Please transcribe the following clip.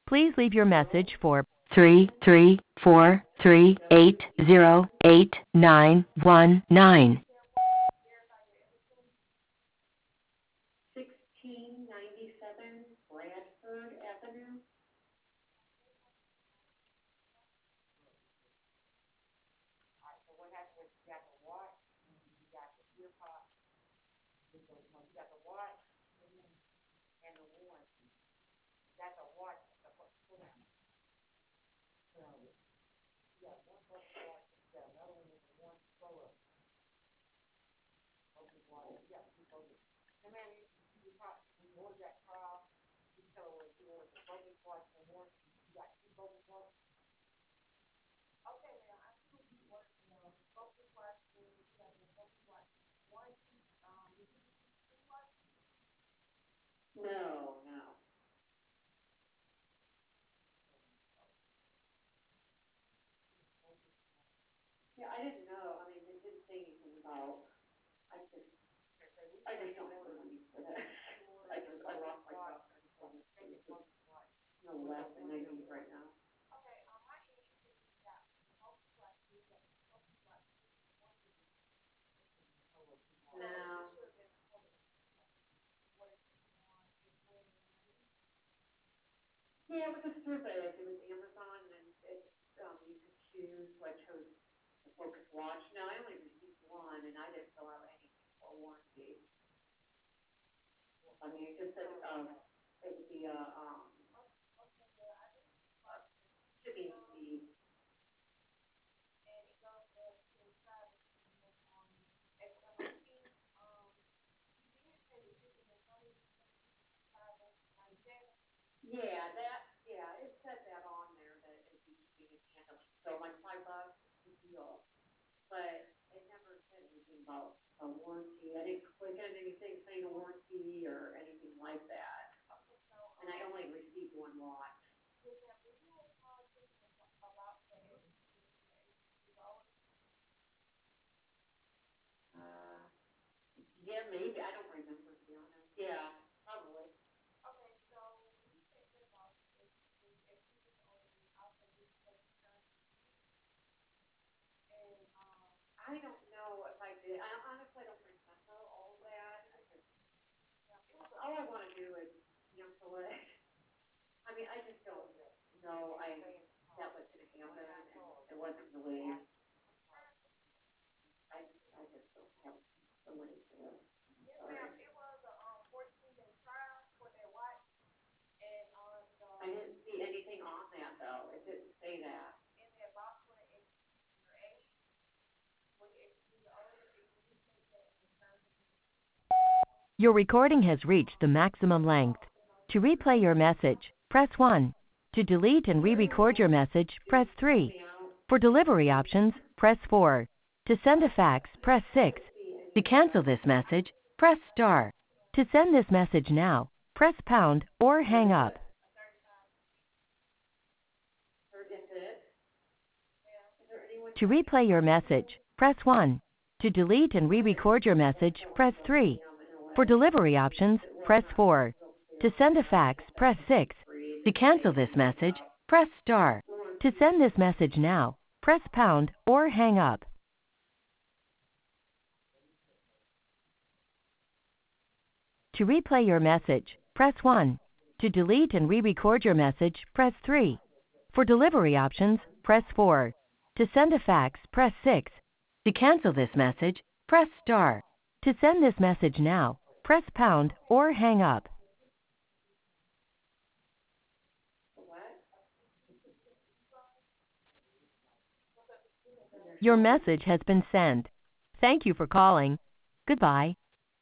Please leave your message for 33438089119. 1697 Bradford Avenue. No, no. Yeah, I didn't know. I mean, it didn't say anything about. I just don't believe that. I lost my job. No, the last thing I need right now. No. Yeah, it was a survey. It was Amazon, and you could choose. So I chose the Focus Watch. Now I only received one, and I didn't fill out anything for warranty. I mean, it just said it would be a shipping fee. Yeah, it said that on there that it'd be shipping and handling. So like $5 is the deal, but it never said anything about a warranty. I didn't click on anything saying a warranty or anything like that. And I only received one lot. Uh, yeah, maybe. I don't remember, to be honest. Yeah, probably. I don't know if I did. I honestly don't remember all that. All I want to do is cancel it. I mean, I just don't know. That was going to happen, and it wasn't really. I just don't have the money for this. I didn't see anything on that though. It didn't say that. Your recording has reached the maximum length. To replay your message, press 1. To delete and re-record your message, press 3. For delivery options, press 4. To send a fax, press 6. To cancel this message, press star. To send this message now, press pound or hang up. To replay your message, press 1. To delete and re-record your message, press 3. For delivery options, press 4. To send a fax, press 6. To cancel this message, press star. To send this message now, press pound or hang up. To replay your message, press 1. To delete and re-record your message, press 3. For delivery options, press 4. To send a fax, press 6. To cancel this message, press star. To send this message now, press pound or hang up. Your message has been sent. Thank you for calling. Goodbye.